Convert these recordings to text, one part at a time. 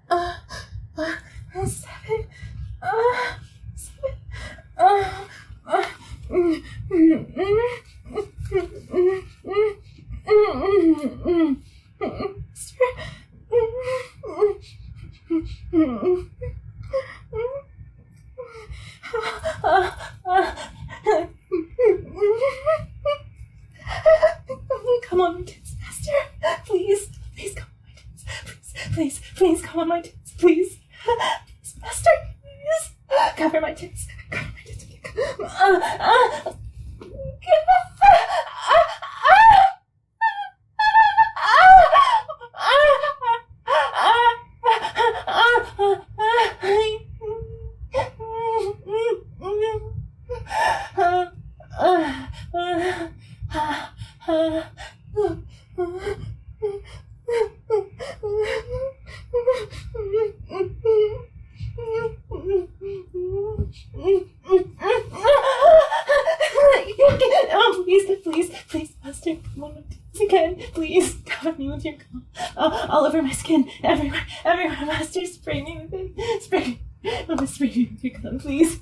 Seven. Seven. Come on, my tits, master. Please, please come on my tits. Please, please come on my tits. Please, master. Please, cover my tits. Cover my tits. Oh, please, master, come on my tits again. Please, cover me with your cum. All over my skin, everywhere, master, spray me with it. Spray me with your cum, please.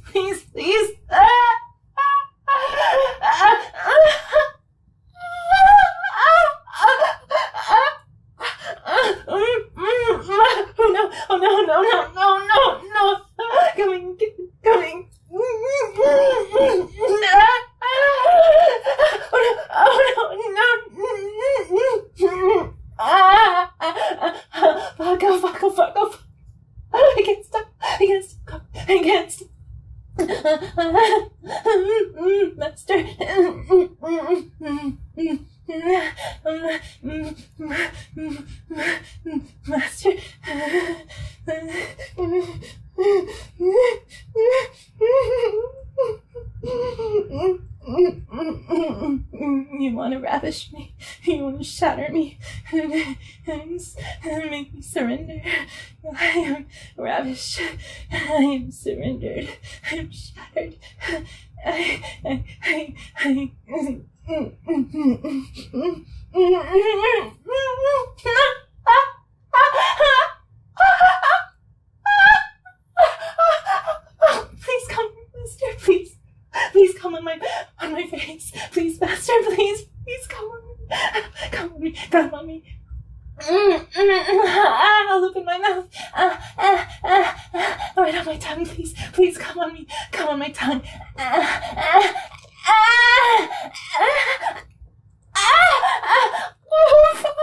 Oh no. Coming. Fuck off. I can't stop. Master. Master. You want to ravish me? You want to shatter me and make me surrender? I am ravished. I am surrendered. I am shattered. Please come, master. Please come on my face. Please, master. Please come on me. I'll open my mouth. Right on my tongue, please come on me. Come on my tongue. Oh, fuck.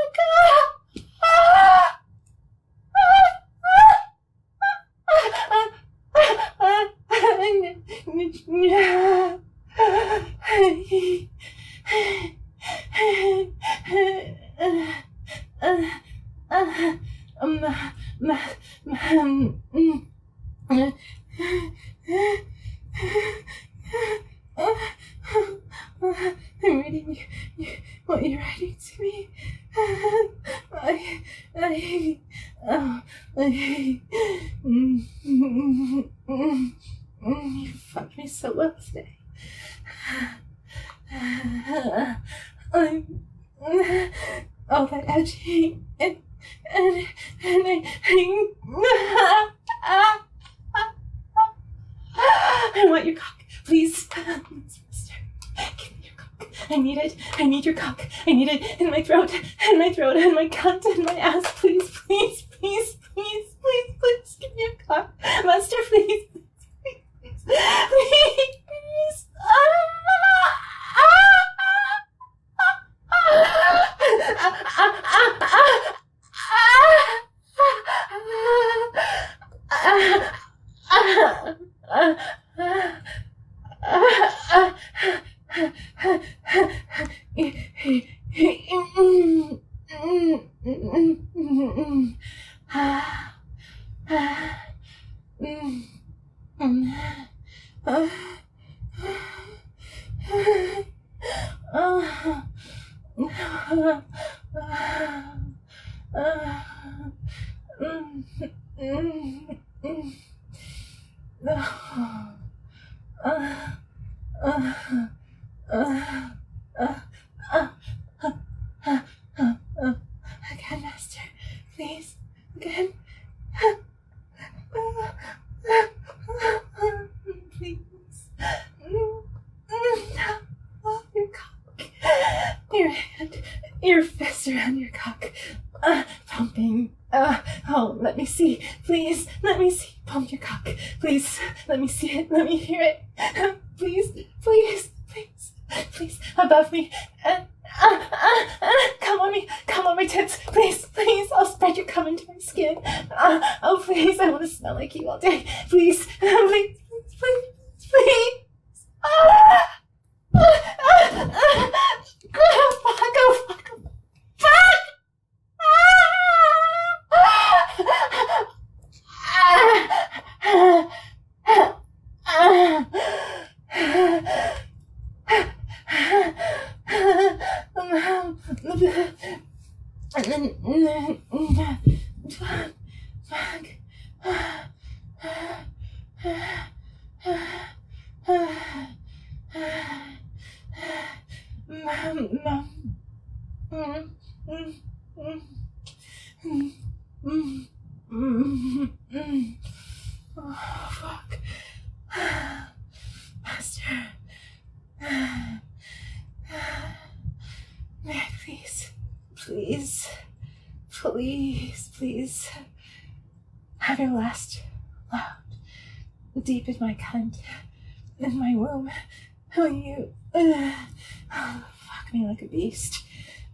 I'm reading what you're writing to me. You fucked me so well today. All that edging and I want your cock, please. Mister, give me your cock. I need your cock. I need it in my throat, and my cunt, and my ass. Please. Give me your cock. Master, please. Again, master, please. Again. Oh, let me see. Please, let me see. Pump your cock. Please, let me see it. Let me hear it. Please, please, please, please, above me. Come on me. Come on my tits. Please, please. I'll spread your cum into my skin. Oh, please. I want to smell like you all day. Please, please, please, please. Go fuck. Oh, fuck. Master. May I please have your last loud deep in my cunt, in my womb. Will you fuck me like a beast?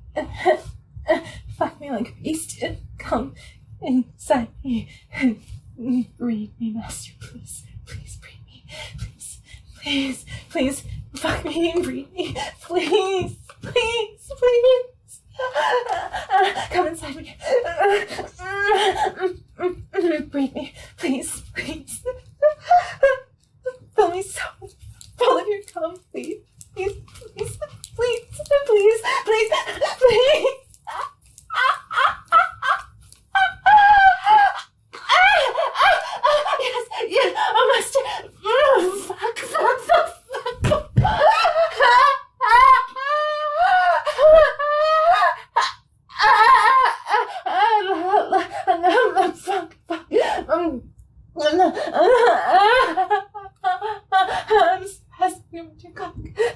Fuck me like a beast and come inside me and breed me, master. Please breed me. Please fuck me and breed me. Please. Come inside me. Breed me. Please. Fill me so full of your cum, please. Please. Yes, oh, master. Fuck. I'm spasming with your cock.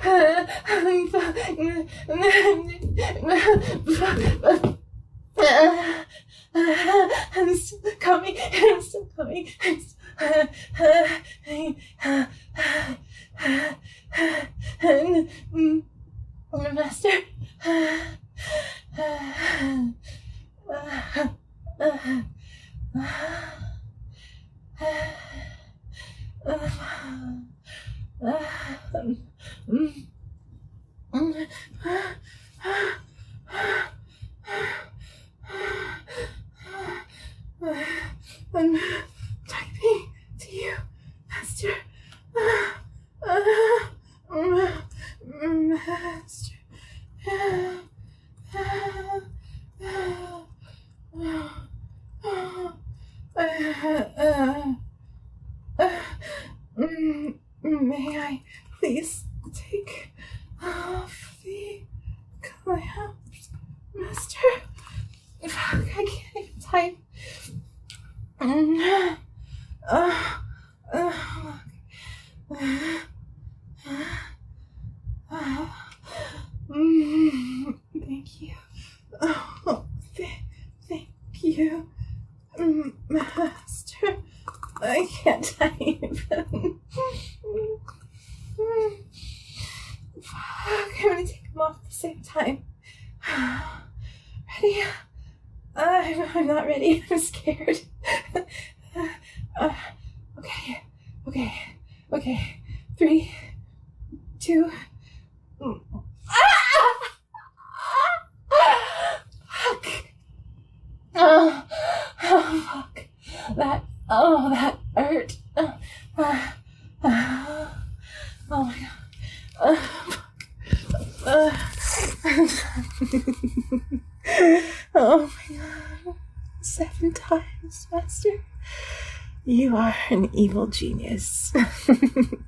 I'm still coming. Master. I'm typing to you, master. Master. May I please take off the clamps, master? Fuck, I can't even type. Thank you. Oh, thank you, master. I can't type. Fuck, I'm gonna take them off at the same time. Ready? I'm not ready. I'm scared. Okay. 3, 2. Fuck. Oh, fuck. That hurt. Oh my god. Oh my god. 7 times, master. You are an evil genius.